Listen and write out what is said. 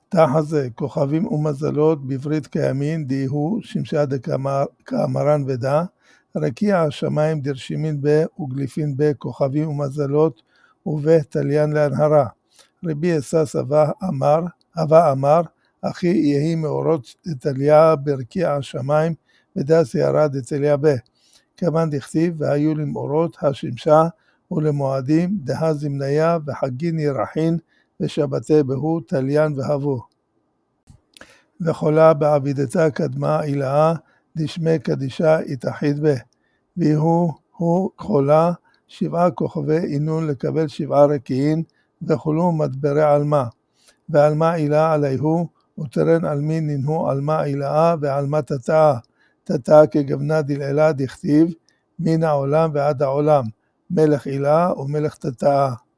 תחזה כוכבים ומזלות בברית קיימין דהוא שמשה דקאמרן ודא רקיע השמיים דרשימין בה וגליפין בה כוכבים ומזלות ובה תליין להנהרה. רבי אסס אבה אמר אחי יהי מאורות דתליה ברקיע השמיים ודא שערה דתליה בה. כמאן דכתיב והיו למאורות השמשה ולמועדים דהה זמניה וחגין ירחין ושבתי בהו תליין והבו. וחולה בעבידתה קדמה אילאה דשמי קדישה יתחיד בה. והוא חולה 7 כוכבי עינון לקבל 7 רקיעין וכולו מדברי עלמה. ועלמה אילאה עליהו ותרן עלמין ננהו עלמה אילאה ועלמה תתאה. תתאה כגבנה דלעילה דכתיב מן העולם ועד העולם מלך אילאה ומלך תתאה.